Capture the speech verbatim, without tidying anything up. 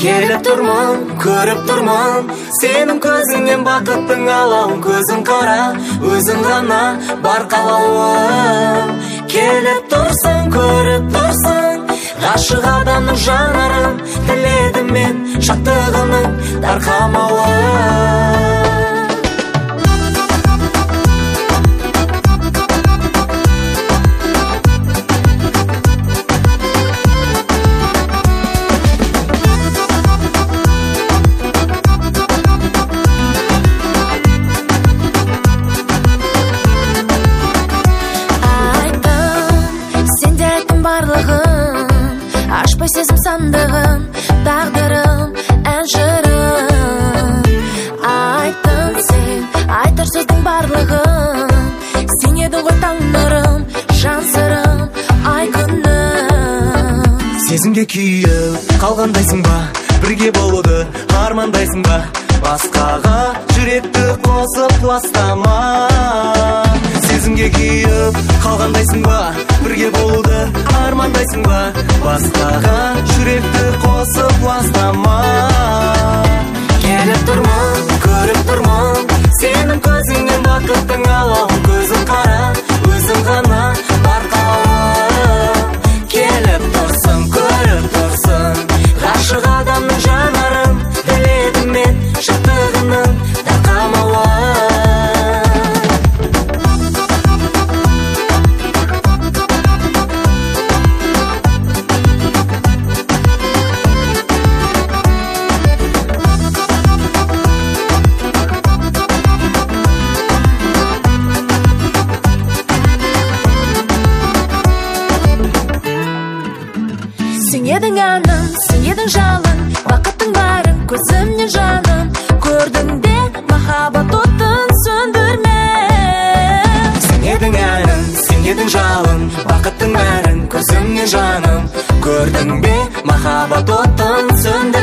Келіп тұрмын, көріп тұрмын, сенің көзіңнен бақыттың алауын. Көзің қара, өзің ғана бар қалауым. Келіп тұрсың, көріп тұрсың, ғашық адамның жанарын. Тіледім мен шаттығының тарқамауын. Ашпай сезім сандығын, тағдырым, ән жырым. Айттың сен, айтар сөздің барлығын. Сен едің ғой таң нұрым, жан сырым, ай күнім. Сезімге күйіп қалғандайсың ба, бірге болуды армандайсың ба? Басқаға жүректі қосып ластама. Сезімге күйіп қалғандайсың ба, бірге болуды армандайсың ба? Басқаға жүректі қосып ластама. Келіп тұрмын, көріп тұрмын, сенің көзіңнен бақыттың алауын. Көзің қара, өзің ғана бар қалауым. Келіп тұрсың, көріп тұрсың, ғашық адамның жанарын. Тіледім мен шаттығының тарқамауын. Сен едің әнім, сен едің жалын, бақыттың барын көзімнен жаным. Көрдің бе махаббат отын сөндірме. Сен едің әнім, сен едің жалын, бақыттың барын көзімнен жаным. Көрдің бе махаббат отын сөндірме.